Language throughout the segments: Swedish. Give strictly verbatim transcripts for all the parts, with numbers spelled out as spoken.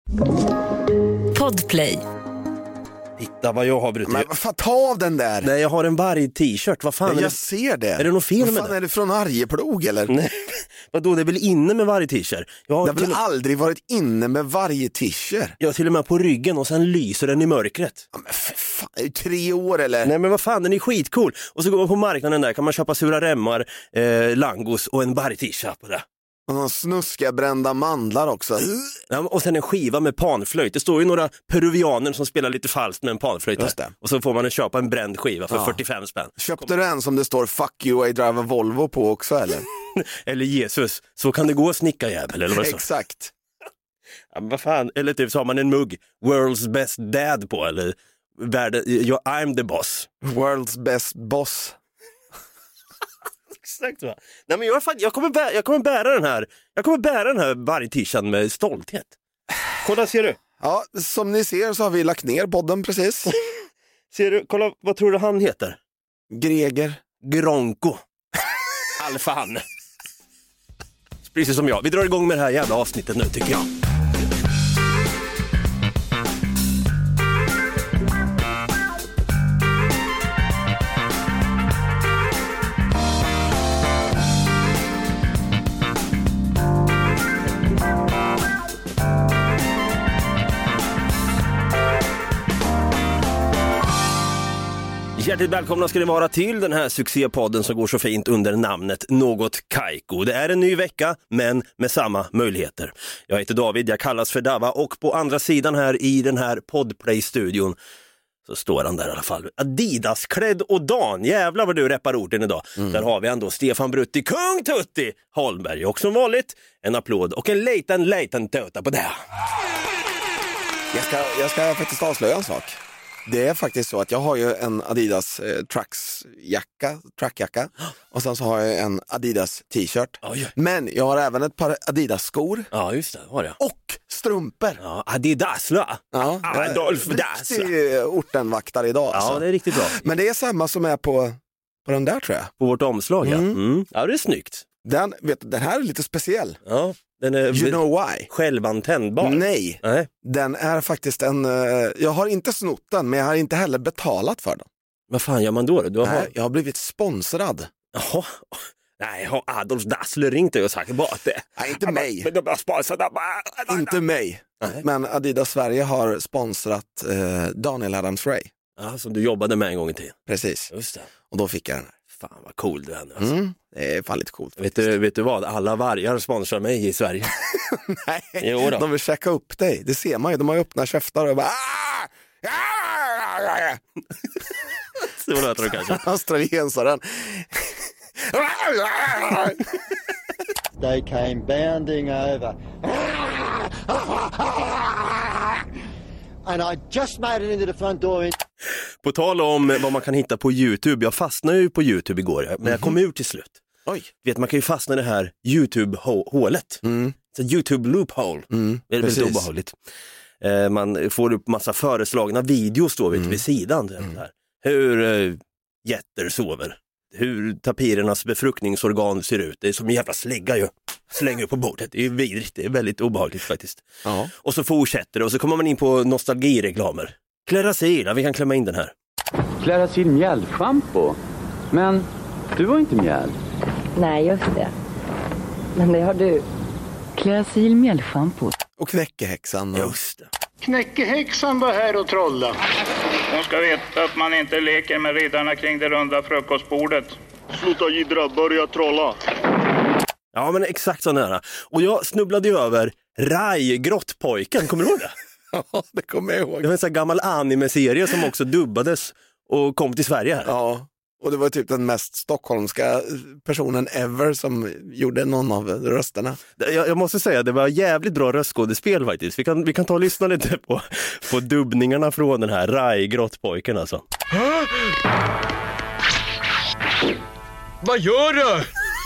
Podplay. Titta vad jag har brutit. Men vad fan, ta av den där. Nej, jag har en varg-t-shirt. Vad fan ja, är jag det? ser det. Är det något fel med vad fan det? är det från Arjeplog eller? Nej, vadå, det är väl inne med varg-t-shirt? Jag har, det har väl till... aldrig varit inne med varje t-shirt. Jag har till och med på ryggen och sen lyser den i mörkret. Ja, men för fan, är det tre år eller? Nej men vad fan, den är skitcool. Och så går man på marknaden där, kan man köpa sura remmar, eh, langos och en varg-t-shirt på det. Och någon snuskiga brända mandlar också. Ja, och sen en skiva med panflöjt. Det står ju några peruvianer som spelar lite falskt med en panflöjt. Just det. Och så får man köpa en bränd skiva för ja. fyrtiofem spänn. Köpte du en som det står fuck you, I drive a Volvo på också eller? Eller Jesus, så kan det gå snicka jävel eller vad så? Exakt. Ja, men vad fan, eller typ så har man en mugg World's best dad på eller världen, I'm the boss. World's best boss. Exakt va. Nej men jag, jag, kommer bära, jag kommer bära den här. Jag kommer bära den här varg-t-shirten med stolthet. Kolla, ser du? Ja, som ni ser så har vi lagt ner podden precis. Ser du? Kolla, vad tror du han heter? Greger Gronko. Alfan. Precis som jag. Vi drar igång med det här jävla avsnittet nu tycker jag. Hjärtligt välkomna ska ni vara till den här succépodden som går så fint under namnet Något Kaiko. Det är en ny vecka, men med samma möjligheter. Jag heter David, jag kallas för Dava och på andra sidan här i den här Podplay-studion så står han där i alla fall. Adidas-klädd och Dan, jävlar vad du reppar orden idag. Mm. Där har vi ändå Stefan Brutti, Kung Tutti Holmberg och som vanligt en applåd och en liten, liten töta på det. Jag ska, jag ska faktiskt avslöja en sak. Det är faktiskt så att jag har ju en Adidas eh, Trucks-jacka, trackjacka och sen så har jag en Adidas t-shirt. Oj. Men jag har även ett par Adidas-skor. Ja, just det, har jag. Och strumpor. Ja, Adidas, va? Ja, Adolf Dassler. Riktig ortenvaktare idag. Alltså. Ja, det är riktigt bra. Men det är samma som är på, på den där tror jag. På vårt omslag, ja. Mm. Mm. Ja, det är snyggt. Den, vet, den här är lite speciell. Ja, den är You know why? Självantändbar. Nej, Nej, den är faktiskt en... Uh, jag har inte snott den, men jag har inte heller betalat för den. vad fan gör man då? Du har... Nej, jag har blivit sponsrad. Jaha. Nej, har Adolf Dassler ringt dig och sagt bara att det... Nej, inte mig. Men de har sponsrat... Inte mig. Nej. Men Adidas Sverige har sponsrat uh, Daniel Adams-Ray. Ja, som du jobbade med en gång i tiden. Precis. Just det. Och då fick jag den här. Fan vad cool du är nu. Alltså. Mm, det är fan lite coolt. Vet du, vet du vad? Alla vargar sponsrar mig i Sverige. Nej, Jo då. de vill checka upp dig. Det ser man ju. De har ju öppnat käftar och bara... Ah! Ah! Så låter det kanske. Australiensaren. They came bounding over. And I just made it into the front door. In- På tal om vad man kan hitta på YouTube. Jag fastnade ju på YouTube igår, men mm-hmm. jag kom ut till slut. Oj. Vet, man kan ju fastna i det här YouTube-hålet. Mm. Så YouTube-loophole. Mm, det är väldigt obehagligt. Eh, man får upp massa föreslagna videos då vid, mm. vid sidan. Mm. Här. Hur eh, jätter sover. Hur tapirernas befruktningsorgan ser ut. Det är som en jävla slägga ju. Slänger upp på bordet. Det är vidrigt. Det är väldigt obehagligt faktiskt. Ja. Och så fortsätter det. Och så kommer man in på nostalgireklamer. Klerasil, vi kan klämma in den här. Klerasil mjällschampo. Men du var inte mjäll. Nej, just det. Men det har du. Klerasil mjällschampo. Och knäckehäxan. Och... Just det. Knäckehäxan var här och trolla. Hon ska veta att man inte leker med riddarna kring det runda frukostbordet. Sluta jiddra, börja trolla. Ja, men exakt så nära. Och jag snubblade ju över Rai, grottpojken, kommer du ihåg det? Ja, det kommer jag ihåg. Det var en sån här gammal anime-serie som också dubbades och kom till Sverige här. Ja, och det var typ den mest stockholmska personen ever som gjorde någon av rösterna. Jag, jag måste säga, det var jävligt bra röstskådespel faktiskt. Vi kan, vi kan ta och lyssna lite på, på dubbningarna från den här Rai, grottpojken alltså. Vad gör du?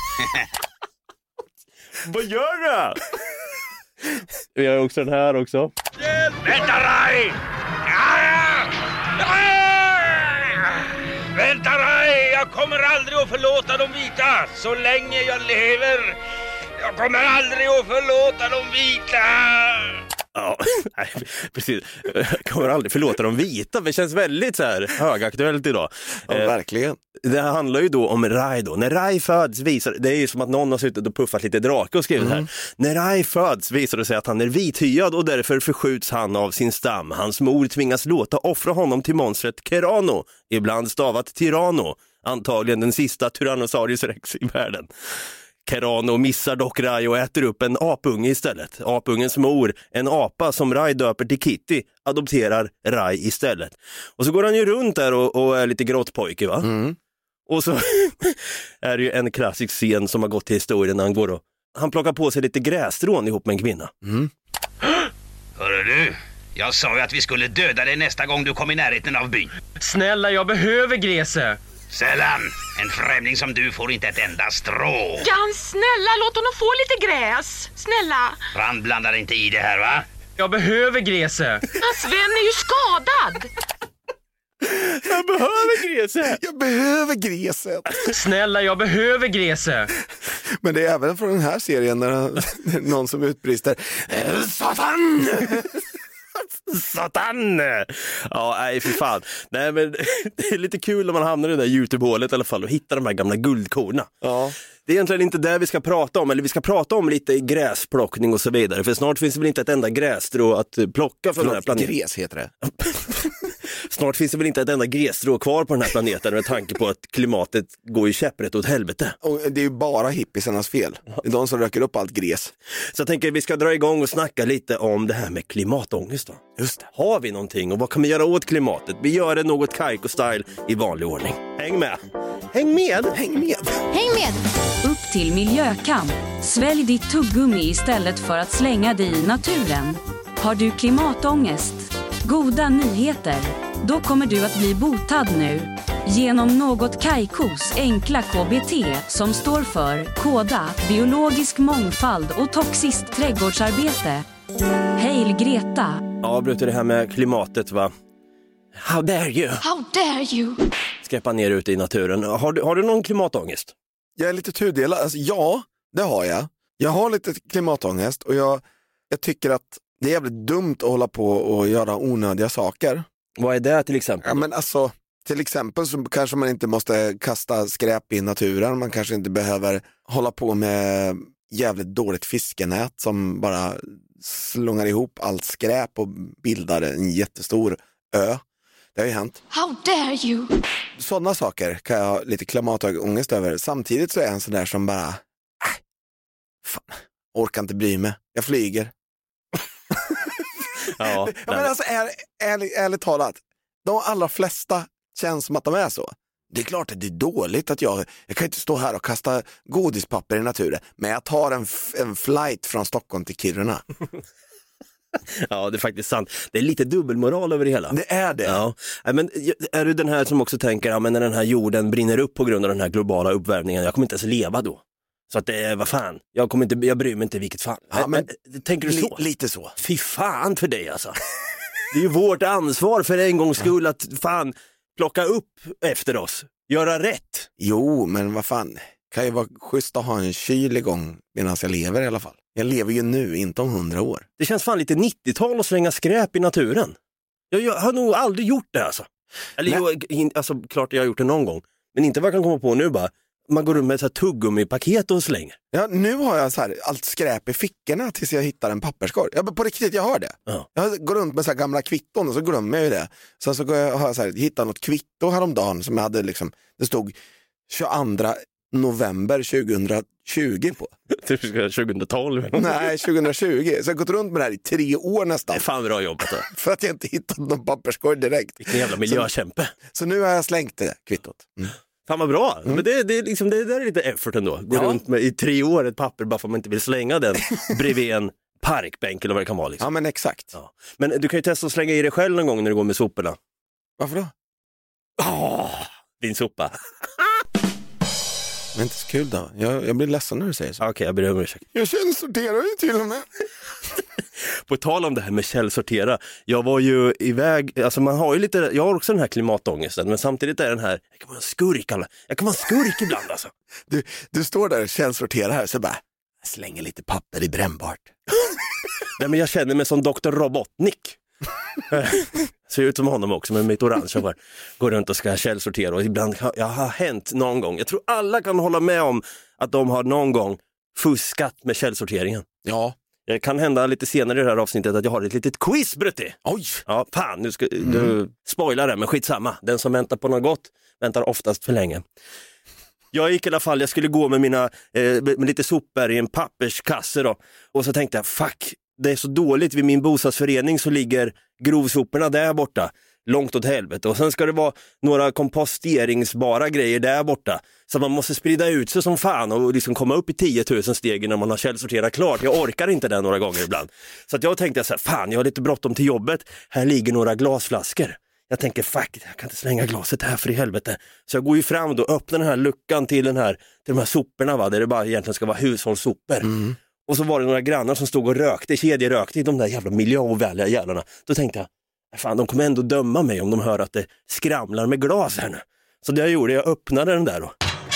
Vad gör du? Vi har också den här också. Vänta, Rai! Ah! Ah! Vänta, Rai! Jag kommer aldrig att förlåta de vita så länge jag lever. Jag kommer aldrig att förlåta de vita. Ja, nej, precis. Jag kommer aldrig förlåta de vita. Det känns väldigt så här högaktuellt idag. Ja, eh, verkligen. Det handlar ju då om Rai då. När Rai föds visar, det är ju som att någon har suttit och puffat lite drake och skrivit mm. här. När Rai föds visar det sig att han är vithyad och därför förskjuts han av sin stam. Hans mor tvingas låta offra honom till monstret Kerano, ibland stavat Tyranno, antagligen den sista Tyrannosaurus rex i världen. Kerano missar dock Rai och äter upp en apunge istället. Apungens mor, en apa som Rai döper till Kitty, adopterar Rai istället. Och så går han ju runt där och, och är lite grottpojke, va? Mm. Och så är det ju en klassisk scen som har gått till historien när han går och han plockar på sig lite grässtrån ihop med en kvinna. Mm. Hörru du, jag sa ju att vi skulle döda dig nästa gång du kom i närheten av byn. Snälla, jag behöver gräset. Sällan. En främling som du får inte ett enda strå. Jan, snälla, låt honom få lite gräs. Snälla. Rand blandar inte i det här, va? Jag behöver gräset. Hans vän är ju skadad. Jag behöver gräset. Jag behöver gräset. Snälla, jag behöver gräset. Men det är även från den här serien när någon som utbrister Satan! Satan! Ja, nej för fan. Nej, men det är lite kul när man hamnar i det där YouTube-hålet i alla fall och hittar de här gamla guldkorna. Ja. Det är egentligen inte det vi ska prata om, eller vi ska prata om lite gräsplockning och så vidare, för snart finns det väl inte ett enda grässtrå att plocka från den här planeten. Gräs heter det. Snart finns det väl inte ett enda grässtrå kvar på den här planeten med tanke på att klimatet går i käpprätt åt helvete. Och det är ju bara hippisarnas fel. Det är de som röker upp allt gräs. Så jag tänker att vi ska dra igång och snacka lite om det här med klimatångest då. Just det. Har vi någonting och vad kan vi göra åt klimatet? Vi gör det något Kaiko-style i vanlig ordning. Häng med! Häng med! Häng med! Häng med! Upp till miljökamp. Svälj ditt tuggummi istället för att slänga det i naturen. Har du klimatångest? Goda nyheter. Då kommer du att bli botad nu. Genom något Kaikos enkla K B T som står för Koda, biologisk mångfald och toxiskt trädgårdsarbete. Hail Greta. Ja, Brutte, det här med klimatet, va? How dare you? How dare you? Skräppa ner ute i naturen. Har du, har du någon klimatångest? Jag är lite tudelad. Alltså, ja, det har jag. Jag har lite klimatångest och jag, jag tycker att det är jävligt dumt att hålla på och göra onödiga saker. Vad är det till exempel? Ja, men alltså, till exempel så kanske man inte måste kasta skräp i naturen. Man kanske inte behöver hålla på med jävligt dåligt fiskenät som bara slungar ihop allt skräp och bildar en jättestor ö. Det har ju hänt. How dare you? Sådana saker kan jag ha lite klimatångest över. Samtidigt så är jag en sån där som bara äh, fan, orkar inte bry mig. Jag flyger. Ja, ja, men alltså är, ärligt, ärligt talat, de allra flesta känns som att de är så. Det är klart att det är dåligt att jag, jag kan inte stå här och kasta godispapper i naturen, men jag tar en, en flight från Stockholm till Kiruna. Ja, det är faktiskt sant. Det är lite dubbelmoral över det hela. Det är det. Ja. Men är du den här som också tänker, ja, men när den här jorden brinner upp på grund av den här globala uppvärmningen, jag kommer inte ens leva då. Så att det är, vad fan, jag, kommer inte, jag bryr mig inte vilket fan. Ja, men, tänker du så? Li, lite så. Fy fan för dig alltså. Det är ju vårt ansvar för en gångs skull att fan plocka upp efter oss. Göra rätt. Jo, men vad fan. Kan ju vara schysst att ha en kyl igång medan jag lever i alla fall. Jag lever ju nu, inte om hundra år. Det känns fan lite nittiotal att slänga skräp i naturen. Jag, jag har nog aldrig gjort det alltså. Eller jag, alltså klart jag har gjort det någon gång. Men inte vad jag kan komma på nu bara. Man går runt med så här tuggummi-paket och slänger. Ja, nu har jag så här allt skräp i fickorna tills jag hittar en papperskorg. Ja, på riktigt, jag har det. Ja. Jag går runt med så här gamla kvitton och så glömmer jag ju det. Sen så går jag, har jag så här, hittat något kvitto häromdagen som jag hade liksom, det stod tjugoandra november tjugohundratjugo på. tjugohundratolv? Nej, tjugohundratjugo. Så jag har gått runt med det här i tre år nästan. Det är fan bra jobbat då. För att jag inte hittat någon papperskorg direkt. Vilken jävla miljökämpe. Så, så nu har jag slängt det kvittot. Mm. Fan vad bra, mm. Men det, det, liksom, det där är lite effort ändå. Gå ja. runt med i tre år ett papper bara för att man inte vill slänga den bredvid en parkbänk eller vad det kan vara. Liksom. Ja, men exakt. Ja. Men du kan ju testa att slänga i dig själv någon gång när du går med soporna. Varför då? Åh, din sopa. Men inte så kul då. Jag, jag blir ledsen när du säger så. Okej, okay, jag ber om ursäkt. Jag källsorterar ju till och med. På tal om det här med källsortera. Jag var ju iväg, alltså man har ju lite, jag har också den här klimatångesten, men samtidigt är den här, jag kan vara en skurk, alla. Jag kan vara en skurk ibland alltså. Du, du står där och källsorterar här så bara, jag slänger lite papper i brännbart. Nej, men jag känner mig som doktor Robotnik. Ser ut som honom också med mitt orange hår. Går runt och ska källsortera och ibland har, jag har hänt någon gång. Jag tror alla kan hålla med om att de har någon gång fuskat med källsorteringen. Ja. Det kan hända lite senare i det här avsnittet att jag har ett litet quiz, Brutti. Oj! Ja, fan, nu ska Mm. du spoilar det, men skitsamma. Den som väntar på något gott väntar oftast för länge. Jag gick i alla fall, jag skulle gå med mina eh, med lite sopor i en papperskasse då. Och så tänkte jag, fuck, det är så dåligt vid min bostadsförening så ligger grovsoporna där borta. Långt åt helvete. Och sen ska det vara några komposteringsbara grejer där borta. Så man måste sprida ut sig som fan och liksom komma upp i tio tusen steg när man har källsorterat klart. Jag orkar inte det några gånger ibland. Så att jag tänkte så här, fan, jag har lite bråttom till jobbet. Här ligger några glasflaskor. Jag tänker, fuck, jag kan inte slänga glaset här för i helvete. Så jag går ju fram och öppnar den här luckan till, den här, till de här soporna, va? Där det bara egentligen ska vara hushållssopor. Mm. Och så var det några grannar som stod och rökte, kedjerökte i de där jävla miljöovänliga jävlarna. Då tänkte jag, fan, de kommer ändå döma mig om de hör att det skramlar med glas här nu. Så det jag gjorde, jag öppnade den där och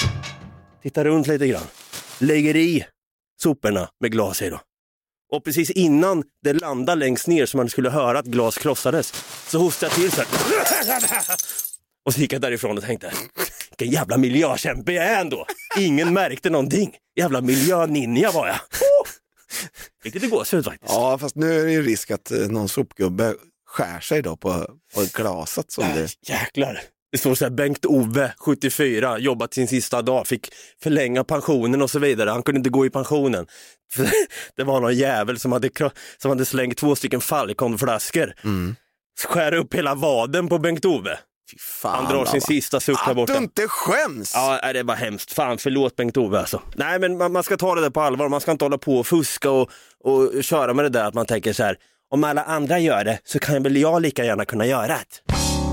tittar runt lite grann. Lägger i soporna med glas i då. Och precis innan det landade längst ner så man skulle höra att glas krossades så hostade jag till så här. Och så gick jag därifrån och tänkte, vilken jävla miljökämpe jag är ändå. Ingen märkte någonting. Jävla miljöninja var jag. Oh! Fick lite gåshud faktiskt. Ja, fast nu är det ju risk att någon sopgubbe skär sig då på, på glaset. Som det... Jäklar. Det står så här, Bengt Ove, sjuttiofyra, jobbat sin sista dag, fick förlänga pensionen och så vidare. Han kunde inte gå i pensionen. Det var någon jävel som hade, som hade slängt två stycken Falcon-flaskor. Mm. Skär upp hela vaden på Bengt Ove. Fy fan, han drar sin sista suck här borta. Att du inte skäms! Ja, det var hemskt. Fan, förlåt Bengt Ove alltså. Nej, men man, man ska ta det där på allvar. Man ska inte hålla på och fuska och, och köra med det där att man tänker så här, om alla andra gör det så kan väl jag lika gärna kunna göra det.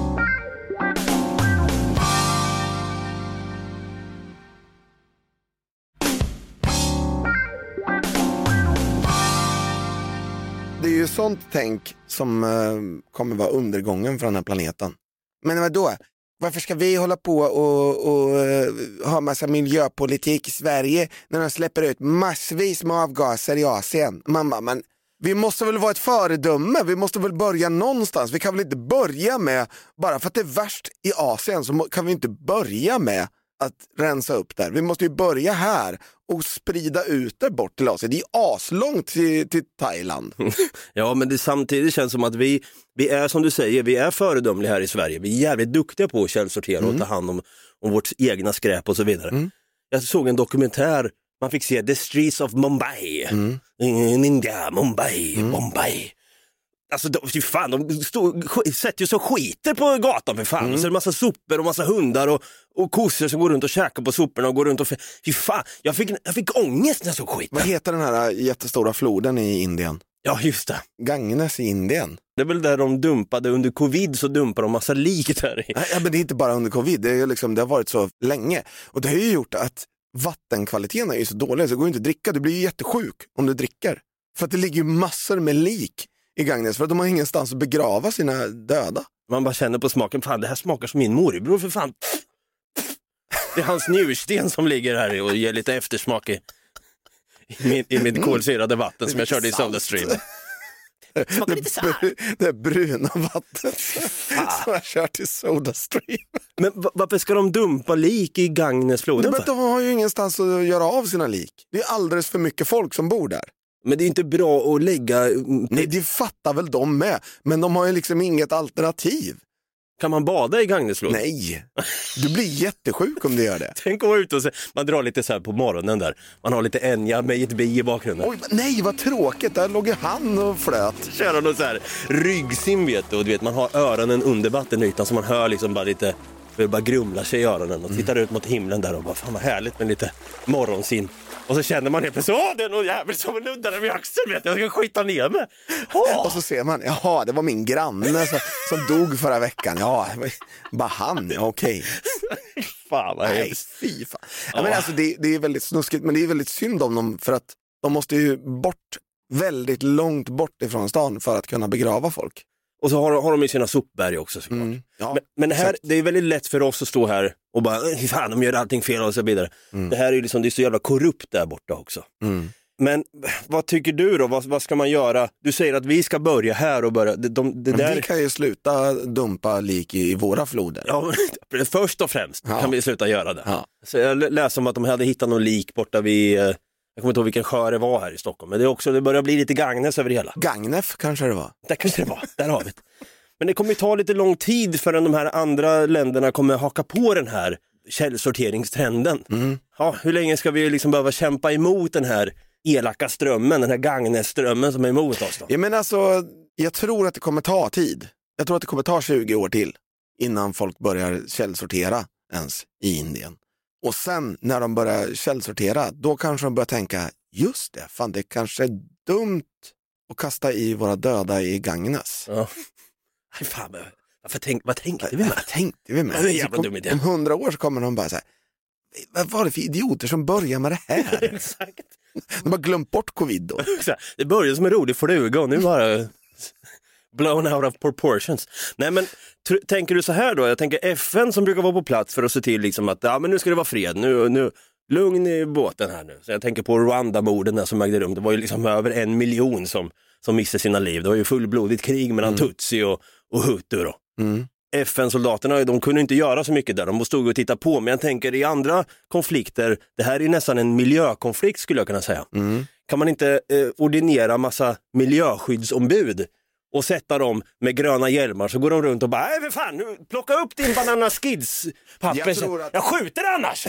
Det är ju sånt tänk som uh, kommer vara undergången för den här planeten. Men vadå? Varför ska vi hålla på och, och uh, ha massa miljöpolitik i Sverige när de släpper ut massvis med avgaser i Asien? Mamma, men vi måste väl vara ett föredöme? Vi måste väl börja någonstans? Vi kan väl inte börja med, bara för att det är värst i Asien så kan vi inte börja med att rensa upp där. Vi måste ju börja här och sprida ut det bort till Asien. Det är ju aslångt till, till Thailand. Ja, men det samtidigt känns som att vi, vi är, som du säger, vi är föredömliga här i Sverige. Vi är jävligt duktiga på att källsortera mm. och ta hand om, om vårt egna skräp och så vidare. Mm. Jag såg en dokumentär, man fick se The Streets of Mumbai. Mm. In India, Mumbai, mm. Mumbai. Alltså, de, fan, de stod, sätter ju så skiter på gatan för fan. Mm. Så är det massa sopor och massa hundar och, och kossor som går runt och käkar på soporna och går runt och... Fy fan, jag fick, jag fick ångest när jag såg skit. Vad heter den här jättestora floden i Indien? Ja, just det. Ganges i Indien. Det är väl där de dumpade under covid, så dumpar de massa lik där i. Ja, men det är inte bara under covid. Det, är liksom, det har varit så länge. Och det har ju gjort att vattenkvaliteten är ju så dålig så det går inte att dricka. Du blir ju jättesjuk om du dricker. För att det ligger ju massor med lik i Ganges för att de har ingenstans att begrava sina döda. Man bara känner på smaken, fan det här smakar som min morbror för fan. Det är hans njursten som ligger här och ger lite eftersmak i, i, min, i mitt kolsyrade vatten som jag körde i SodaStream. Smakar lite så här. Det är bruna vatten som jag kört i SodaStream. Men varför ska de dumpa lik i Gangesfloden? Men de har ju ingenstans att göra av sina lik. Det är alldeles för mycket folk som bor där. Men det är inte bra att lägga... Nej, det fattar väl de med. Men de har ju liksom inget alternativ. Kan man bada i Gangesfloden? Nej, du blir jättesjuk om du gör det. Tänk att gå ut och se. Man drar lite så här på morgonen där. Man har lite Enya med ett bi i bakgrunden. Oj, nej, vad tråkigt. Där låg ju han och flöt. Kör någon så här ryggsim, vet du. Och du vet, man har öronen under vattenytan så man hör liksom bara lite... Det bara grumlar sig i öronen och tittar mm. ut mot himlen där och bara, fan vad härligt med lite morgonsin. Och så känner man helt plötsligt, åh det är någon jävel som nuddar vid axeln, vet jag, jag ska skita ner mig. Åh. Och så ser man, jaha, det var min granne som, som dog förra veckan. Ja, bara han, okej. Okay. Fan vad Nej, fy fan. Ja, men alltså, det, det är väldigt snuskigt, men det är väldigt synd om dem för att de måste ju bort väldigt långt bort ifrån stan för att kunna begrava folk. Och så har, har de ju sina sopberg också såklart. Mm, ja, men men här, det är väldigt lätt för oss att stå här och bara, fan de gör allting fel och så vidare. Mm. Det här är ju liksom, det är så jävla korrupt där borta också. Mm. Men vad tycker du då? Vad, vad ska man göra? Du säger att vi ska börja här och börja. De, de, det där... Vi kan ju sluta dumpa lik i, i våra floder. Ja, först och främst ja. kan vi sluta göra det. Ja. Så jag läste om att de hade hittat någon lik borta vid, jag kommer inte ihåg vilken sjö det var här i Stockholm. Men det, är också, det börjar bli lite Gagnef över det hela. Gagnef kanske det var. Det kanske det var, där har vi det. Men det kommer ju ta lite lång tid förrän de här andra länderna kommer haka på den här källsorteringstrenden. Mm. Ja, hur länge ska vi liksom behöva kämpa emot den här elaka strömmen, den här Gagnef-strömmen som är emot oss då? Ja, men alltså, jag tror att det kommer ta tid. Jag tror att det kommer ta tjugo år till innan folk börjar källsortera ens i Indien. Och sen när de börjar källsortera, då kanske de börjar tänka, just det, fan det kanske är dumt att kasta i våra döda i Gagnef. Ja. Nej, fan, varför tänk, vad tänkte vi med? Vad tänkte vi med? Det är en jävla dum idé. Om hundra år så kommer de bara så här, vad var det för idioter som börjar med det här? Exakt. De har glömt bort covid då. Det började som en rolig fluga och nu bara blown out of proportions. Nej, men tr- tänker du så här då? Jag tänker F N som brukar vara på plats för att se till liksom att ja, men nu ska det vara fred. Nu, nu, lugn i båten här nu. Så jag tänker på Rwanda-morden där som ägde rum. Det var ju liksom över en miljon som, som missade sina liv. Det var ju fullblodigt krig mellan mm. Tutsi och, och Hutu då. Mm. F N-soldaterna, de kunde inte göra så mycket där. De stod och titta på. Men jag tänker i andra konflikter, det här är nästan en miljökonflikt skulle jag kunna säga. Mm. Kan man inte eh, ordinera massa miljöskyddsombud och sätta dem med gröna hjälmar så går de runt och bara, nej för fan, nu, plocka upp din banana skids papper. Jag, tror att... jag skjuter annars!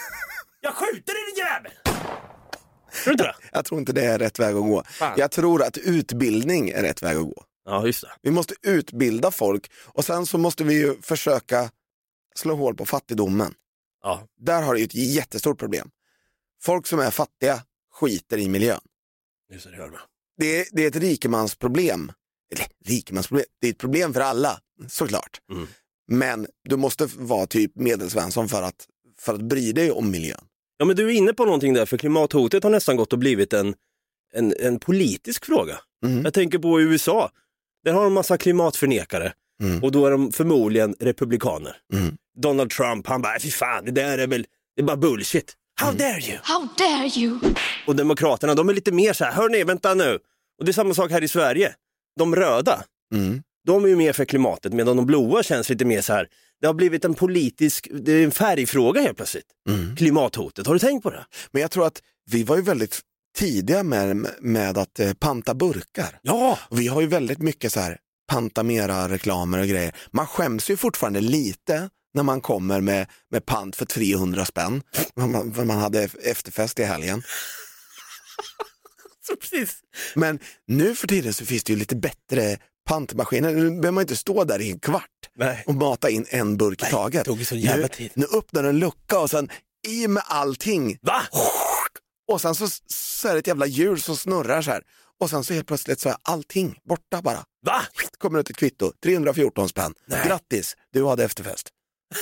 Jag skjuter din jävel! Tror du inte det? Jag tror inte det är rätt väg att gå. Fan. Jag tror att utbildning är rätt väg att gå. Ja, just det. Vi måste utbilda folk och sen så måste vi ju försöka slå hål på fattigdomen. Ja. Där har det ju ett jättestort problem. Folk som är fattiga skiter i miljön. Just det, det, gör det, är, det är ett rikemansproblem. Eller rikemansproblem, det är ett problem för alla, såklart. Mm. Men du måste vara typ medelsvensson för att, för att bry dig om miljön. Ja, men du är inne på någonting där, för klimathotet har nästan gått och blivit en, en, en politisk fråga. Mm. Jag tänker på U S A. Där har de en massa klimatförnekare. Mm. Och då är de förmodligen republikaner. Mm. Donald Trump, han bara, fy fan, det där är väl, det är bara bullshit. How dare you? How dare you? Och demokraterna, de är lite mer så här, hörni, vänta nu. Och det är samma sak här i Sverige. De röda, mm. de är ju mer för klimatet, medan de blåa känns lite mer så här, det har blivit en politisk, det är en färgfråga helt plötsligt. Mm. Klimathotet, har du tänkt på det? Men jag tror att vi var ju väldigt tidiga med, med att eh, panta burkar. Ja! Och vi har ju väldigt mycket så här panta mera reklamer och grejer. Man skäms ju fortfarande lite när man kommer med, med pant för trehundra spänn. Man, man hade efterfest i helgen. Så precis. Men nu för tiden så finns det ju lite bättre pantmaskiner. Nu behöver man inte stå där i en kvart. Nej. Och mata in en burk i taget. Det tog så jävla tid. Nu, nu öppnar en lucka och sen i med allting. Va? Och sen så, så är det ett jävla hjul som snurrar så här. Och sen så helt plötsligt så är allting borta bara. Va? Kommer ut ett kvitto, trehundrafjorton spänn. Nej. Grattis, du hade efterfest.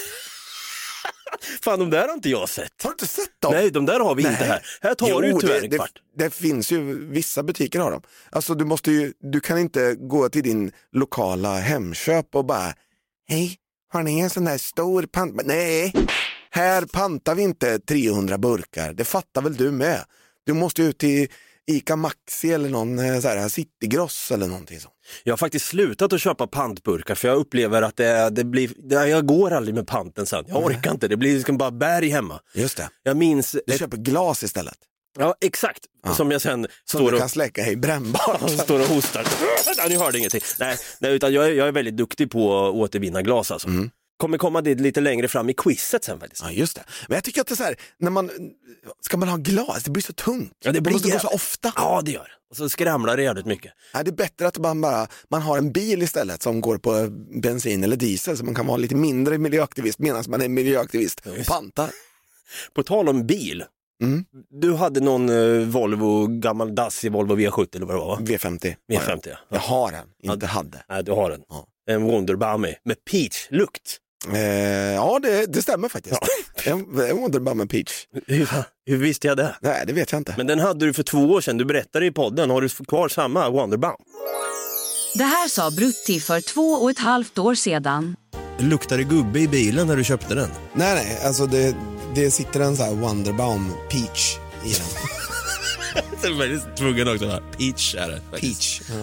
Fan, de där har inte jag sett. Har du inte sett dem? Nej, de där har vi Nej. inte här. Här tar jo, du ju tyvärr det, en kvart. Det, det finns ju, vissa butiker har dem. Alltså du måste ju, du kan inte gå till din lokala Hemköp och bara, hej, har ni en sån där stor pant? Nej, här pantar vi inte trehundra burkar. Det fattar väl du med. Du måste ut till Ica Maxi eller någon så här Citygross eller någonting sånt. Jag har faktiskt slutat att köpa pantburkar för jag upplever att det, det blir, det, jag går aldrig med panten sen. Jag orkar mm. inte, det blir liksom bara berg hemma. Just det. Jag minns... Du ett... köper glas istället. Ja, exakt. Ja. Som jag sen som står du och... kan släcka i brännbart. Och står och hostar. Nej, ni hörde ingenting. Nej, nej utan jag är, jag är väldigt duktig på att återvinna glas alltså. Mm. Kommer komma dit lite längre fram i quizet sen faktiskt. Ja, just det. Men jag tycker att det är så här, när man, ska man ha glas, det blir så tungt. Ja, det blir man måste jäv... gå så ofta. Ja, det gör. Och så skramlar det jävligt mycket. Ja, det är bättre att man bara, man har en bil istället som går på bensin eller diesel så man kan vara lite mindre miljöaktivist medan man är miljöaktivist och pantar. På tal om bil. Mm. Du hade någon uh, Volvo, gammal Dacia Volvo V sjuttio eller vad det var va? V femtio. V femtio, ja. Jag har den, inte ja, hade. Nej, du har den. Ja. En Wonderbummy med peach-lukt. Eh, ja, det, det stämmer faktiskt. Ja. En, en Wonderbummy Peach. Hur, hur visste jag det? Nej, det vet jag inte. Men den hade du för två år sedan. Du berättade i podden. Har du kvar samma Wonderbum? Det här sa Brutti för två och ett halvt år sedan. Luktade gubbe i bilen när du köpte den? Nej, nej. Alltså det, det sitter en så här Wonderbaum Peach i den. Så är jag tvungen också va? Peach är det. Peach. Ja.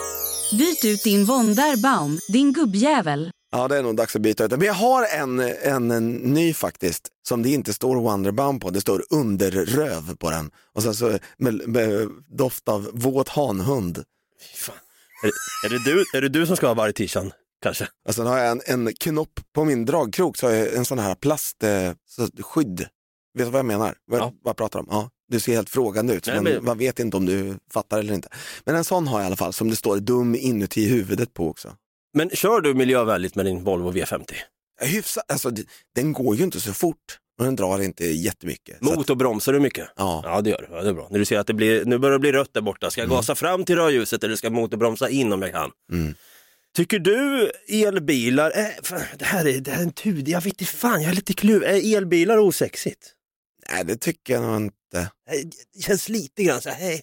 Byt ut din Wunderbaum, din gubbjävel. Ja, det är nog dags att byta ut det. Men jag har en, en, en ny faktiskt, som det inte står Wunderbaum på. Det står underröv på den. Och sen så med, med doft av våt hanhund. Fan. Är, är, det du, är det du som ska ha varit t-shirten? Kanske. Och sen har jag en, en knopp på min dragkrok, så har jag en sån här plastskydd. Vet du vad jag menar? Vad, ja. vad pratar om? Ja, du ser helt frågande ut, Nej, men, men man vet inte om du fattar eller inte. Men en sån har jag i alla fall, som det står dum inuti huvudet på också. Men kör du miljövänligt med din Volvo V femtio? Hyfsat, alltså den går ju inte så fort och den drar inte jättemycket. Motorbromsar du mycket? Ja. Ja, det gör du. Ja, det är bra. När du ser att det blir, nu börjar det bli rött där borta, ska jag mm. gasa fram till rödljuset eller ska jag motorbromsa in om jag kan? Mm. Tycker du elbilar, äh, fan, det, här är, det här är en tud, jag vet inte fan, jag är lite kluv. Är elbilar osexigt? Nej, det tycker jag nog inte. Det känns lite grann så här, hej,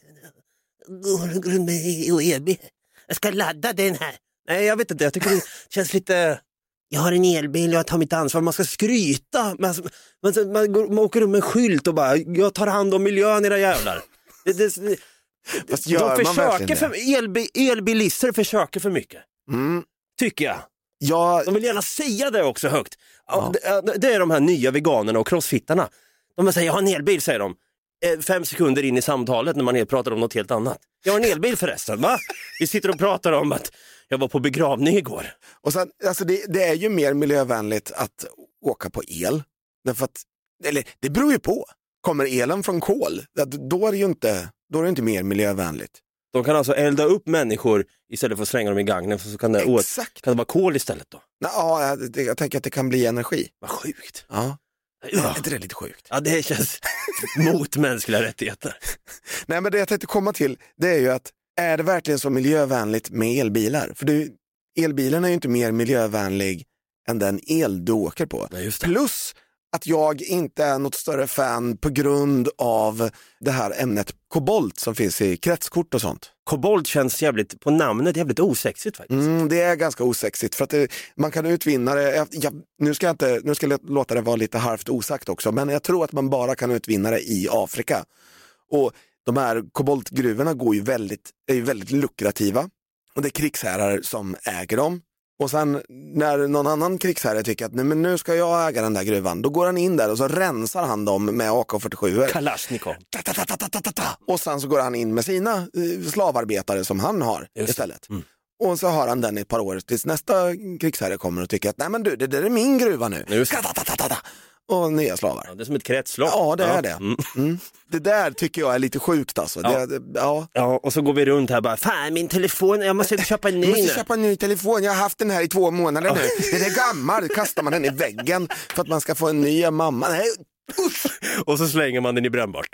går runt med elbil, jag ska ladda den här. Nej, jag vet inte, jag tycker det känns lite, jag har en elbil, jag tar mitt ansvar, man ska skryta, man, man, man, går, man åker runt med en skylt och bara, jag tar hand om miljön era jävlar. Det, det, det, Fast gör de man försöker för, elbi, elbilister försöker för mycket. Mm. Tycker jag. Ja. De vill gärna säga det också högt. Ja. Det, det är de här nya veganerna och crossfittarna. De säger, jag har en elbil, säger de. Fem sekunder in i samtalet när man pratar om något helt annat. Jag har en elbil förresten, va? Vi sitter och pratar om att jag var på begravning igår. Och sen, alltså det, det är ju mer miljövänligt att åka på el. Därför att, eller det beror ju på. Kommer elen från kol, då är det ju inte, då är det inte mer miljövänligt. De kan alltså elda upp människor istället för att slänga dem i gagnen, så kan det, Exakt. Kan det vara kol istället då? Ja, jag, jag tänker att det kan bli energi. Vad sjukt. Ja. Ja. Är inte det lite sjukt? Ja, det känns mot mänskliga rättigheter. Nej, men det jag tänkte komma till, det är ju att är det verkligen så miljövänligt med elbilar? För du, elbilen är ju inte mer miljövänlig än den el du åker på. Nej, just det. Plus att jag inte är något större fan på grund av det här ämnet kobolt som finns i kretskort och sånt. Kobolt känns jävligt, på namnet jävligt osexigt faktiskt. Mm, det är ganska osexigt för att det, man kan utvinna det. Jag, nu ska jag inte, nu ska jag låta det vara lite halvt osagt också, men jag tror att man bara kan utvinna det i Afrika. Och de här koboltgruvorna går ju väldigt, är ju väldigt lukrativa och det är krigsherrar som äger dem. Och sen när någon annan krigsherre tycker att nej, men nu ska jag äga den där gruvan, då går han in där och så rensar han dem med A K fyrtiosju. Kalashnikov. Ta, ta, ta, ta, ta, ta, ta. Och sen så går han in med sina eh, slavarbetare som han har Just istället. Mm. Och så har han den i ett par år tills nästa krigsherre kommer och tycker att nej men du, det där är min gruva nu. Just. Ta, ta, ta, ta, ta. Och nya slavar. Ja, det är som ett kretslopp. Ja, det ja. är det. Mm. Mm. Det där tycker jag är lite sjukt alltså. Ja. Det, ja. ja, och så går vi runt här bara, fan min telefon, jag måste köpa en ny. Jag måste köpa en ny telefon, jag har haft den här i två månader nu. Den är gammal, kastar man den i väggen för att man ska få en ny mamma. Nej, usch. Och så slänger man den i brännbart.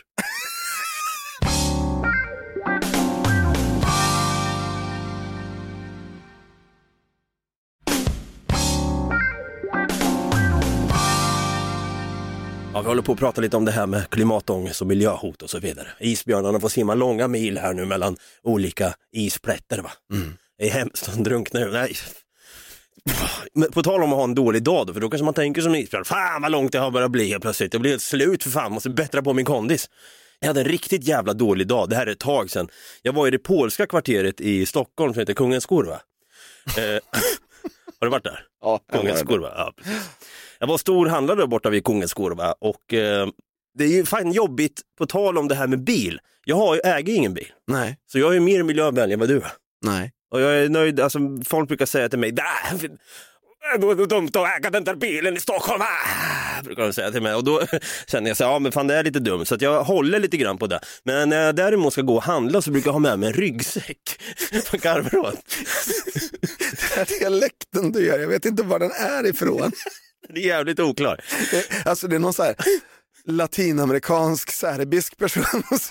Ja, vi håller på att prata lite om det här med klimatångest och miljöhot och så vidare. Isbjörnarna får simma långa mil här nu mellan olika isplätter, va? Mm. Det är hemskt att drunkna nu. Nej. Men på tal om att ha en dålig dag då, för då kanske man tänker som isbjörn, fan vad långt det har börjat bli helt plötsligt. Jag blir helt slut för fan, måste bättra på min kondis. Jag hade en riktigt jävla dålig dag, det här är ett tag sedan. Jag var i det polska kvarteret i Stockholm som heter Kungens Kurva. eh, har du varit där? Ja, Kungens Kurva, ja precis. Jag var storhandlare där borta vid Kungens Kurva och eh, det är ju fan jobbigt på tal om det här med bil. Jag har ju, äger ingen bil. Nej. Så jag är mer miljövänlig än vad du är. Nej. Och jag är nöjd, alltså folk brukar säga till mig, det är dumt att äga den där bilen i Stockholm, ah! brukar de säga till mig. Och då känner jag så ja men fan det är lite dumt, så att jag håller lite grann på det. Men när jag däremot ska gå och handla så brukar jag ha med mig en ryggsäck på Garverån. Den här dialekten du gör, jag vet inte var den är ifrån. Det är jävligt oklar. Alltså det är någon så här latinamerikansk serbisk person.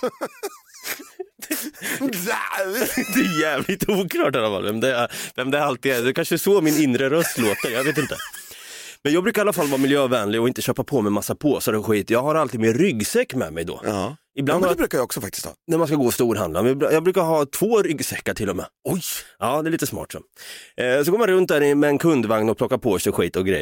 Det är jävligt oklart i alla fall vem det är, vem det alltid är. Det kanske är så min inre röst låter, jag vet inte. Men jag brukar i alla fall vara miljövänlig och inte köpa på med massa påsar och skit. Jag har alltid min ryggsäck med mig då. Ja. Ibland ja, men det brukar jag också faktiskt ha. När man ska gå och storhandla. Jag brukar ha två ryggsäckar till och med. Oj! Ja, det är lite smart så. Eh, så går man runt där med en kundvagn och plockar på sig skit och grejer.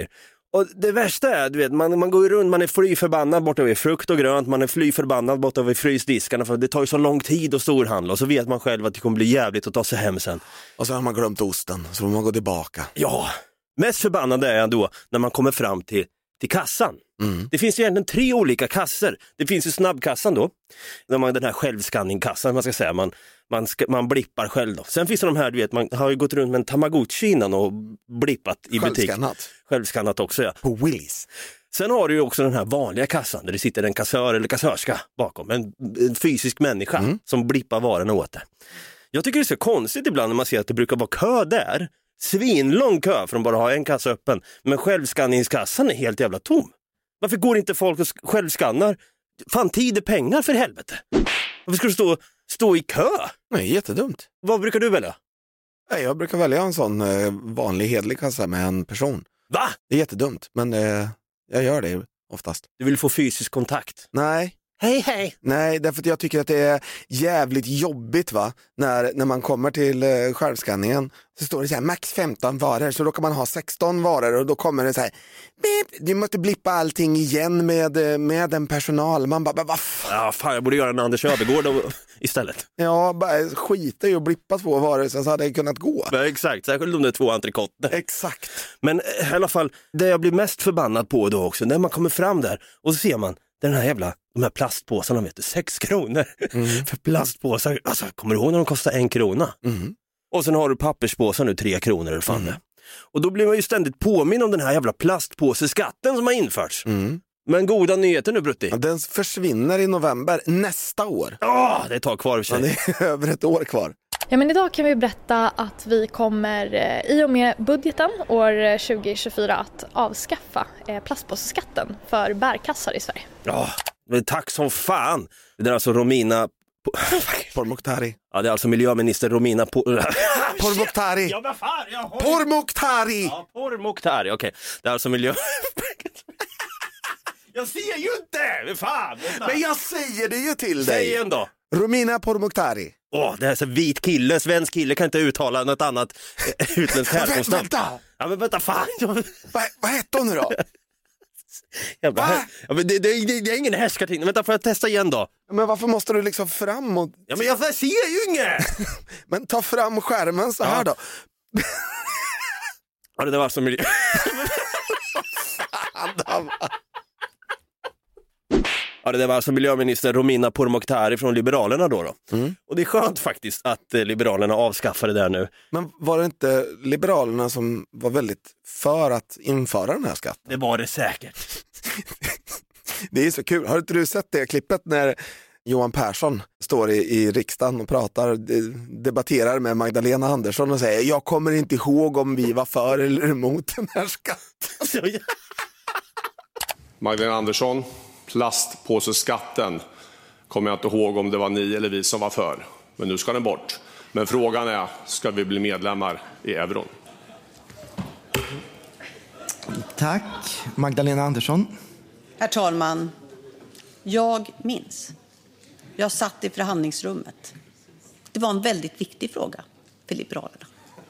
Och det värsta är, du vet, man, man går ju runt, man är fly förbannad borta vid frukt och grönt, man är fly förbannad borta vid frysdiskarna för det tar ju så lång tid att storhandla och så vet man själv att det kommer bli jävligt att ta sig hem sen. Och så har man glömt osten, så får man gå tillbaka. Ja, mest förbannad är jag då när man kommer fram till, till kassan. Mm. Det finns ju egentligen tre olika kassor. Det finns ju snabbkassan då, när man, den här självskanningkassan, man ska säga, man, man, ska, man blippar själv då. Sen finns det de här, du vet, man har ju gått runt med en Tamagotchi innan och blippat i butik. Självskannat. Självskannat också, ja. På Willys. Sen har du ju också den här vanliga kassan där det sitter en kassör eller kassörska bakom. En, en fysisk människa mm. som blippar varorna åt det. Jag tycker det är så konstigt ibland när man ser att det brukar vara kö där. Svinlång kö för att bara ha en kassa öppen. Men självskanningskassan är helt jävla tom. Varför går inte folk och självskannar? Fan, tid är pengar för helvete. Varför ska du stå, stå i kö? Nej, jättedumt. Vad brukar du välja? Nej, jag brukar välja en sån eh, vanlig hedlig kassa med en person. Va? Det är jättedumt, men eh, jag gör det oftast. Du vill få fysisk kontakt? Nej. Hej, hej. Nej, därför att jag tycker att det är jävligt jobbigt va. När, när man kommer till eh, självskanningen så står det så här max femton varor, så då kan man ha sexton varor och då kommer det så här beep, du måste blippa allting igen med, med en personal. Man bara, vad fan? Ja, fan, jag borde göra en Anders Öbergård istället. Ja, bara skita i att blippa två varor så hade det kunnat gå. Ja, exakt, särskilt om det är två entrecoter. Exakt. Men i alla fall, det jag blir mest förbannad på då också, när man kommer fram där och så ser man den här jävla, de här plastpåsarna, vet du, sex kronor mm. för plastpåsar. Alltså, kommer du ihåg när de kostar en krona? Mm. Och sen har du papperspåsar nu, tre kronor eller fan mm. Och då blir man ju ständigt påminn om den här jävla plastpåseskatten som har införts. Mm. Men goda nyheter nu, Brutti. Ja, den försvinner i november nästa år. Ja, det tar kvar i sig. Ja, det är över ett år kvar. Ja, men idag kan vi berätta att vi kommer i och med budgeten år tjugo tjugofyra att avskaffa plastpåseskatten för bärkassar i Sverige. Ja, men tack som fan. Det är alltså Romina Pourmokhtari. Ja, det är alltså miljöminister Romina Pourmokhtari. Ja, vad fan, jag har... Pourmokhtari. Ja, Pourmokhtari, okej. Okay. Det är alltså miljö... Jag ser ju inte! Fan! Men jag säger det ju till dig. Säg igen då. Romina Pourmokhtari. Åh, det är så vit kille, svensk kille kan inte uttala något annat äh, utländskt härkomst. Vänta! Ja, men vänta, fan! Va, vad hette hon nu då? Bara, ja, men det, det, det, det är ingen härskarting. Vänta, får jag testa igen då? Men varför måste du liksom framåt? Ja, men jag ser ju inget! Men ta fram skärmen så här ja. Då. Ja, det var alltså miljö... Ja, det var alltså miljöminister Romina Pourmokhtari från Liberalerna då. då. Mm. Och det är skönt faktiskt att eh, Liberalerna avskaffade det där nu. Men var det inte Liberalerna som var väldigt för att införa den här skatten? Det var det säkert. Det är så kul. Har inte du sett det klippet när Johan Persson står i, i riksdagen och pratar, debatterar med Magdalena Andersson och säger jag kommer inte ihåg om vi var för eller emot den här skatten. Magdalena Andersson, plastpåseskatten kommer jag inte ihåg om det var ni eller vi som var för. Men nu ska den bort. Men frågan är, ska vi bli medlemmar i euron? Tack, Magdalena Andersson. Herr talman, jag minns. Jag satt i förhandlingsrummet. Det var en väldigt viktig fråga för Liberalerna.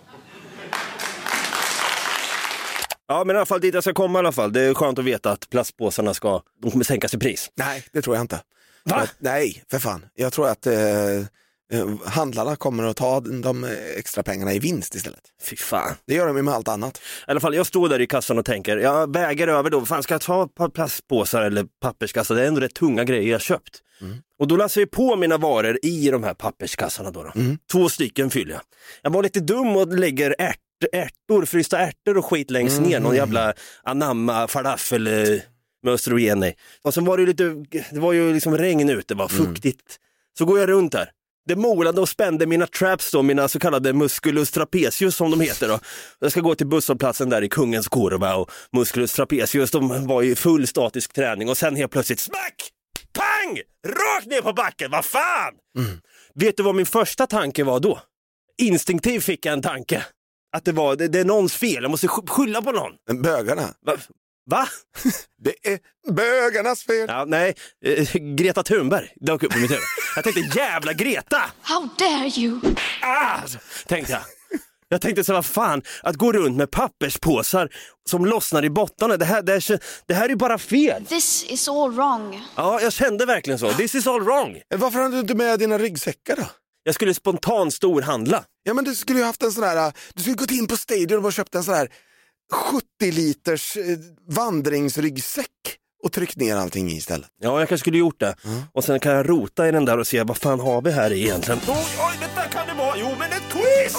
Ja, men i alla fall dit jag ska komma i alla fall. Det är skönt att veta att plastpåsarna ska, de kommer sänkas i pris. Nej, det tror jag inte. Va? Jag, nej, för fan. Jag tror att eh, handlarna kommer att ta de extra pengarna i vinst istället. Fy fan. Det gör de ju med allt annat. I alla fall, jag står där i kassan och tänker, jag väger över då, fan ska jag ta plastpåsar eller papperskassar? Det är ändå rätt tunga grejer jag köpt. Mm. Och då läser jag på mina varor i de här papperskassarna då. då. Mm. Två stycken fyller jag. Jag var lite dum och lägger ärt, ärtor, frysta ärtor och skit längst mm. ner. Någon jävla anamma, falafel med östrogen i. Och så var det ju lite, det var ju liksom regn ute, det var fuktigt. Mm. Så går jag runt där. Det molade och spände mina traps då, mina så kallade musculus trapezius som de heter då. Jag ska gå till busshållplatsen där i Kungens Kurva och musculus trapezius, de var i full statisk träning och sen helt plötsligt smack! Pang! Rakt ner på backen, vad fan! Mm. Vet du vad min första tanke var då? Instinktivt fick jag en tanke. Att det var, det, det är någons fel, jag måste skylla på någon. Men bögarna? Va? Va? Det är bögarnas fel. Ja, nej, eh, Greta Thunberg dök upp i mitt huvud. Jag tänkte, jävla Greta! How dare you? Ah, tänkte jag. Jag tänkte så, vad fan, att gå runt med papperspåsar som lossnar i bottnarna, det här, det här, det här är ju bara fel. This is all wrong. Ja, jag kände verkligen så. This is all wrong. Varför hade du inte med dina ryggsäckar då? Jag skulle spontant storhandla. Ja, men du skulle ju haft en sån här, du skulle gått in på Stadium och bara köpt en sån här sjuttio liters vandringsryggsäck och tryckt ner allting i istället. Ja, jag kanske skulle gjort det. Mm. Och sen kan jag rota i den där och se vad fan har vi här egentligen. Oj, oj, detta kan det vara. Jo, men ett quiz!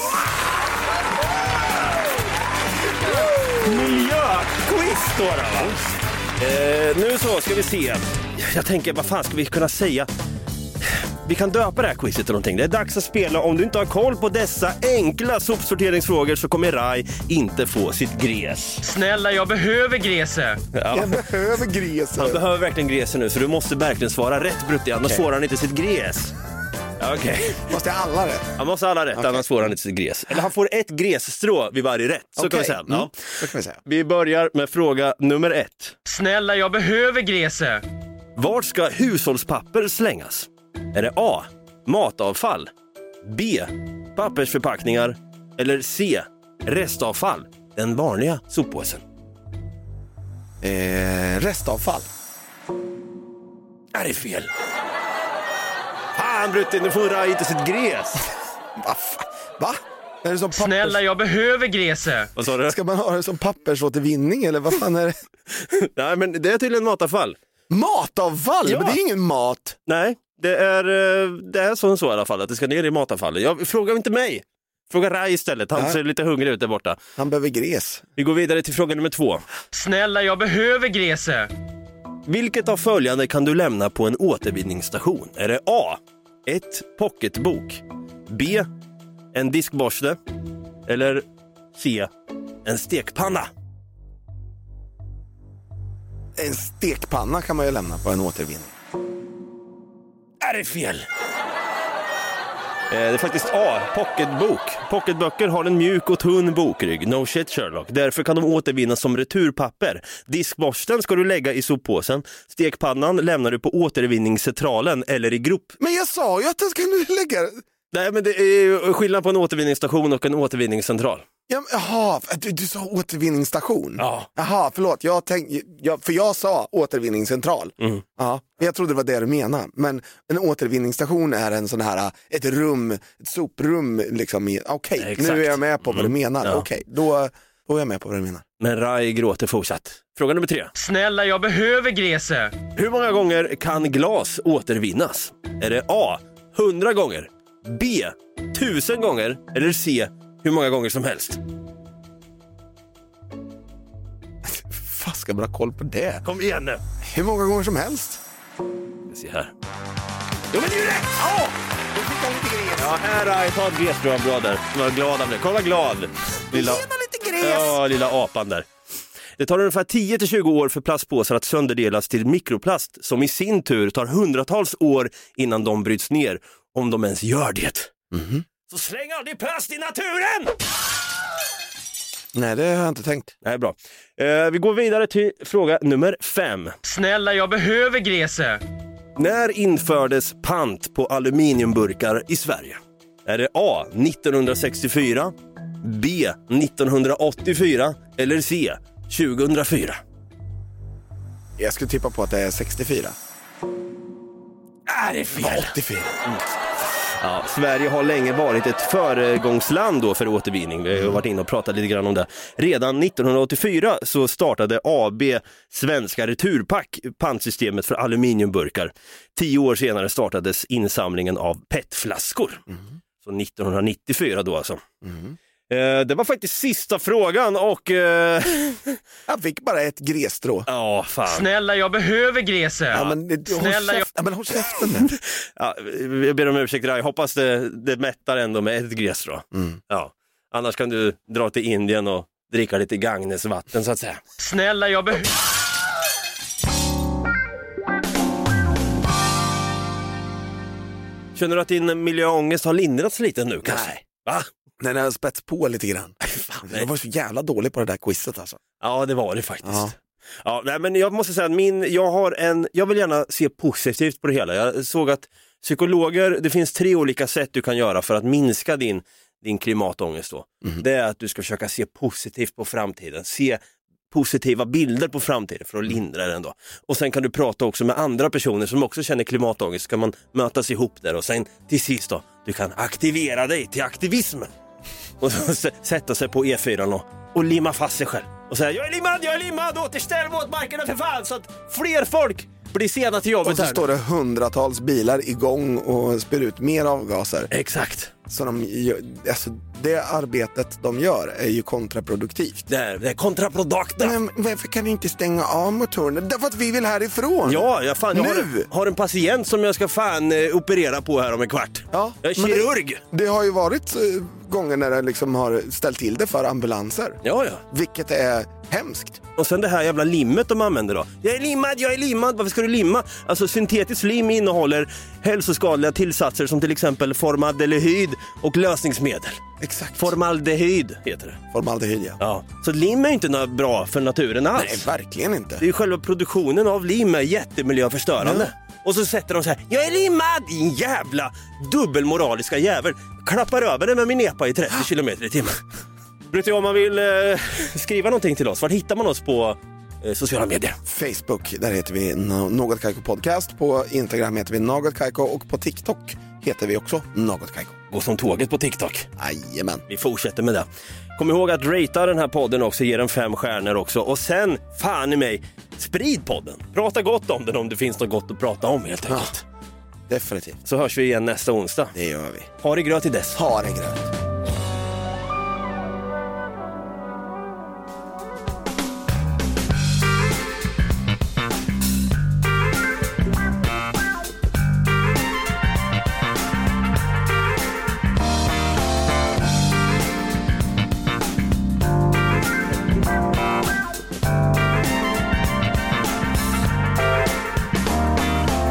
Miljöquiz står det, va? Eh, nu så ska vi se. Jag tänker, vad fan ska vi kunna säga? Vi kan döpa det här quizet eller någonting. Det är dags att spela. Om du inte har koll på dessa enkla sopsorteringsfrågor så kommer Rai inte få sitt gräs. Snälla, jag behöver gräset. Ja. Jag behöver gräset. Han behöver verkligen gräset nu, så du måste verkligen svara rätt, Brutti. Annars okay. får han inte sitt gräs. Okej. Okay. Måste jag alla rätt? Han måste alla rätt, okay. Annars får han inte sitt gräs. Eller han får ett grässtrå vid varje rätt. Så, okay. kan vi säga. Mm. Ja. Så kan vi säga. Vi börjar med fråga nummer ett. Snälla, jag behöver gräset. Vart ska hushållspapper slängas? Är det A, matavfall, B, pappersförpackningar eller C, restavfall, den vanliga soppåsen? Eh, restavfall. Är det fel? Fan, Brutti, nu får Rai inte sitt gräs. Va? Va? Är det som pappers... Snälla, jag behöver gräset. Vad sa du? Ska man ha det som pappersåtervinning eller vad fan är det? Nej, men det är tydligen matavfall. Matavfall? Ja. Men det är ingen mat. Nej, det är, det är så, så i alla fall, att det ska ner i matavfallet. Jag frågar inte mig. Fråga Rai istället, han ja. ser lite hungrig ut där borta. Han behöver gräs. Vi går vidare till fråga nummer två. Snälla, jag behöver gräset. Vilket av följande kan du lämna på en återvinningsstation? Är det A, ett pocketbok, B, en diskborste eller C, en stekpanna? En stekpanna kan man ju lämna på en återvinning. Är det fel? Det är faktiskt A, pocketbok. Pocketböcker har en mjuk och tunn bokrygg. No shit, Sherlock. Därför kan de återvinnas som returpapper. Diskborsten ska du lägga i soppåsen. Stekpannan lämnar du på återvinningscentralen eller i grupp. Men jag sa ju att den ska nu lägga... Nej, men det är ju skillnad på en återvinningsstation och en återvinningscentral. Ja, jaha, du, du sa återvinningsstation? Ja. Jaha, förlåt. Jag tänk, jag, för jag sa återvinningscentral. Mm. Ja, jag trodde det var det du menade. Men en återvinningsstation är en sån här, ett rum, ett soprum liksom. Okej, okay, nu är jag med på vad mm. du menar. Ja. Okej, okay, då, då är jag med på vad du menar. Men Rai gråter fortsatt. Fråga nummer tre. Snälla, jag behöver gräset. Hur många gånger kan glas återvinnas? Är det A, hundra gånger, B, tusen gånger eller C, hur många gånger som helst? Fan, ska man ha koll på det? Kom igen nu. Hur många gånger som helst? Vi ser här. Jo, men det är ju rätt! Ja! Du fick en lite gräs. Ja, här har jag tagit gräs, bra, bra där. Var glad av det. Kolla, glad. Lilla... lite gräs. Ja, lilla apan där. Det tar ungefär tio till tjugo år för plastpåsar att sönderdelas till mikroplast, som i sin tur tar hundratals år innan de bryts ner, om de ens gör det. Mm-hmm. Så släng aldrig plast i naturen! Nej, det har jag inte tänkt. Nej, bra. Eh, vi går vidare till fråga nummer fem. Snälla, jag behöver gräset. När infördes pant på aluminiumburkar i Sverige? Är det A, nittonhundrasextiofyra, B, nittonhundraåttiofyra eller C, tjugohundrafyra? Jag skulle tippa på att det är sextiofyra. Är det fel? åttiofyra. Mm. Ja, Sverige har länge varit ett föregångsland då för återvinning. Vi har varit inne och pratat lite grann om det. Redan nittonhundraåttiofyra så startade A B Svenska Returpack pantsystemet för aluminiumburkar. Tio år senare startades insamlingen av petflaskor. Mm. Så nittonhundranittiofyra då alltså. Mm. Eh, det var faktiskt sista frågan och... Eh... jag fick bara ett grässtrå. Ja, fan. Snälla, jag behöver gräset. Ja, men det, Snälla, håll, käft, ja, men håll käften nu. Ja, jag ber om ursäkt, jag hoppas det, det mättar ändå med ett grässtrå. Mm. Ja. Annars kan du dra till Indien och dricka lite Gagnesvatten så att säga. Snälla, jag behöver... Känner du att din miljöångest har lindrats lite nu kanske? Nej. Va? Nej, den har spets på lite grann. Fan, jag var så jävla dålig på det där quizet alltså. Ja, det var det faktiskt. Ja. Ja, nej, men jag måste säga att min, jag har en, jag vill gärna se positivt på det hela. Jag såg att psykologer, det finns tre olika sätt du kan göra för att minska din, din klimatångest då, Mm. det är att du ska försöka se positivt på framtiden. Se positiva bilder på framtiden för att lindra den då. Och sen kan du prata också med andra personer som också känner klimatångest. Ska man mötas ihop där och sen till sist då, du kan aktivera dig till aktivism. Och så s- sätta sig på E fyra och, och limma fast sig själv. Och säga, jag är limmad, jag är limmad, återställ våtmarkerna för fan, så att fler folk blir sena till jobbet Och så här. står det hundratals bilar igång och spyr ut mer avgaser. Exakt. Så de, gör- alltså, det arbetet de gör är ju kontraproduktivt. Det är, det är kontraproduktivt. Men varför kan ni inte stänga av motorn? Därför att vi vill härifrån. Ja, jag, fan, jag har, Nu! har en patient som jag ska fan eh, operera på här om en kvart. Ja, Jag är men kirurg. Det, det har ju varit eh, gånger när det liksom har ställt till det för ambulanser. Ja, ja. Vilket är hemskt. Och sen det här jävla limmet de använder då. Jag är limmad, jag är limmad. Varför ska du limma? Alltså syntetisk lim innehåller hälsoskadliga tillsatser som till exempel formaldehyd och lösningsmedel. Exakt. Formaldehyd heter det. Formaldehyd, ja. Ja. Så lim är inte något bra för naturen alls. Nej, verkligen inte. Det är ju själva produktionen av lim är jättemiljöförstörande. Ja. Och så sätter de så här, jag är limmad, din jävla dubbelmoraliska jävel. Klappar över den med min epa i trettio kilometer i timmen. Vet du, om man vill eh, skriva någonting till oss, var hittar man oss på eh, sociala medier? Facebook, där heter vi no- Något Kaiko Podcast. På Instagram heter vi Något Kaiko och på TikTok heter vi också Något Kaiko. Gå som tåget på TikTok. Jajamän. Vi fortsätter med det. Kom ihåg att ratea den här podden också, ge den fem stjärnor också. Och sen, fan i mig, sprid podden. Prata gott om den om det finns något gott att prata om helt enkelt. Ja, definitivt. Så hörs vi igen nästa onsdag. Det gör vi. Ha det gröt till dess. Ha det gröt.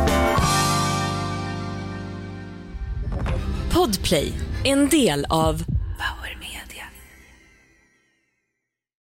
Podplay, en del av